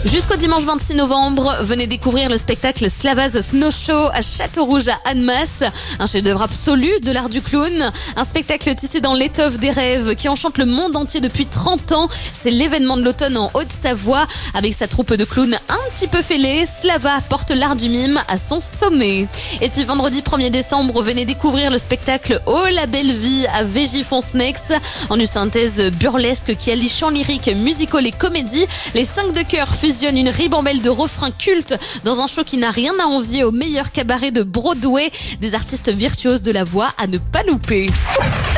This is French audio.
Jusqu'au dimanche 26 novembre, venez découvrir le spectacle Slava's Snow Show à Châteaurouge à Annemasse. Un chef-d'œuvre absolu de l'art du clown. Un spectacle tissé dans l'étoffe des rêves qui enchante le monde entier depuis 30 ans. C'est l'événement de l'automne en Haute-Savoie. Avec sa troupe de clowns un petit peu fêlés, Slava porte l'art du mime à son sommet. Et puis vendredi 1er décembre, venez découvrir le spectacle Oh la belle vie à Végifonsnex. En une synthèse burlesque qui allie chant lyrique, musical et comédie, les 5 de cœur fusionnent une ribambelle de refrains cultes dans un show qui n'a rien à envier au meilleur cabaret de Broadway. Des artistes virtuoses de la voix à ne pas louper.